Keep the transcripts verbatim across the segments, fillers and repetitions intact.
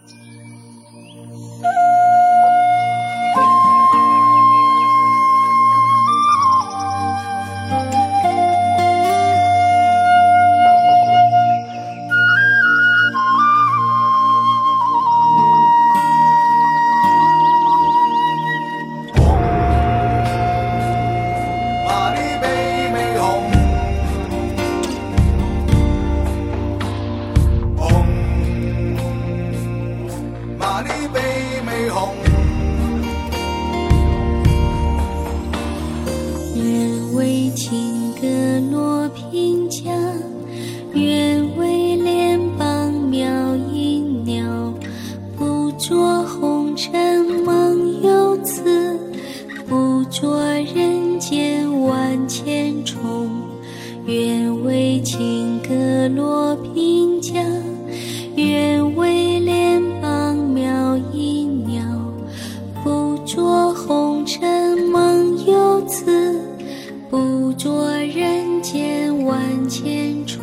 愿为情歌落平家，愿为联邦妙音鸟，不着红尘梦游子，不着人间万千宠。愿为情歌落平家，愿为联邦妙音鸟，不着红尘梦游子，不着人间万千宠。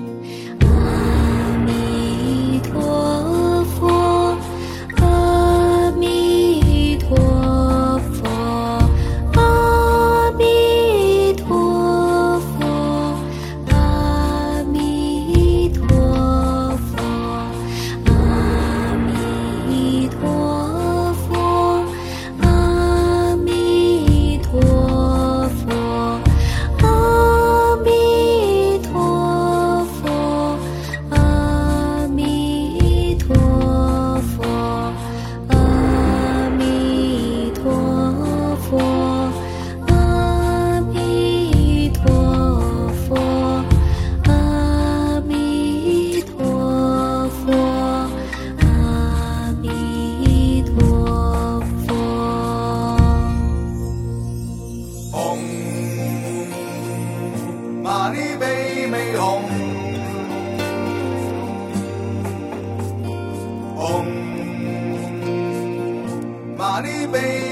阿弥陀佛，阿弥陀佛，阿弥陀佛，阿弥陀佛，阿弥陀佛，阿弥陀佛。阿弥陀佛，阿弥陀佛，阿弥陀佛，阿弥陀佛，阿弥陀佛，阿弥陀佛。 唵嘛呢呗咪吽，唵嘛呢呗。